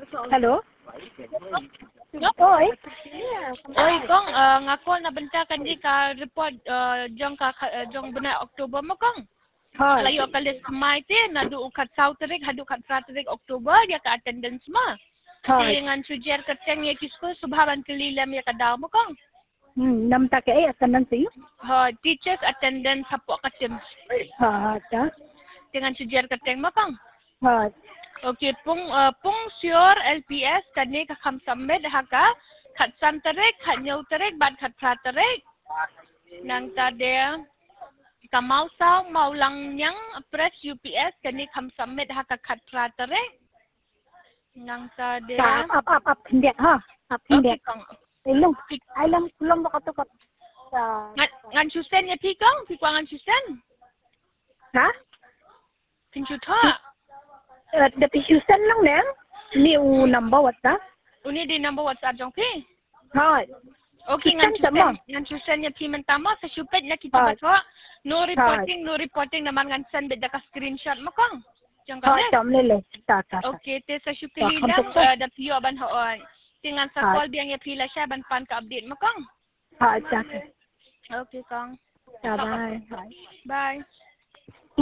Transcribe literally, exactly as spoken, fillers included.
Hello? Oi. Oi, kong uh, ngako na bentakan di ka report uh, jong ka uh, jong benar Oktober mo kong. Hi. Layo kalis Mai te na du kat Sautrik hadu kat Pratrik Oktober dia ka attendance ma. Hi. Dengan sujer keteng ya kisko subhaban kelilam ya kadaw mo kong. Hmm, nam ta ke ai attendance you? Ha, teachers attendance hapo katim. Ha, ta. Dengan sujer keteng mo kong. Ha. Okay, pung uh, pung sure L P S kani ka kam submit haka kat santarik kat nyautarik bad kat pratarik nang tade ka mau sao mau lang yang press U P S kani kam submit haka kat pratarik nang tade Ta up up up hindia ha. Up hindia. okay kong Ilong. Ai lang kulong mo kato kat. Sa ngan ngan susen ya pikong pikong ngan susen ha? pinjuta Uh, the Houston lang nang ni u number what ta? uni di number WhatsApp jong pi Ha. okay ngan susen ngan susen ya pi mentama sa supet na kita batwa no reporting no reporting naman ngan send beda ka screenshot mo kong jong ka Ha, tam le le. Ta ta. okay te sa supeli lang uh, da piyo ban hoon tingan sa call biang ya pila siya ban pan ka update mo kong Ha, ta. okay kong Ta bye. bye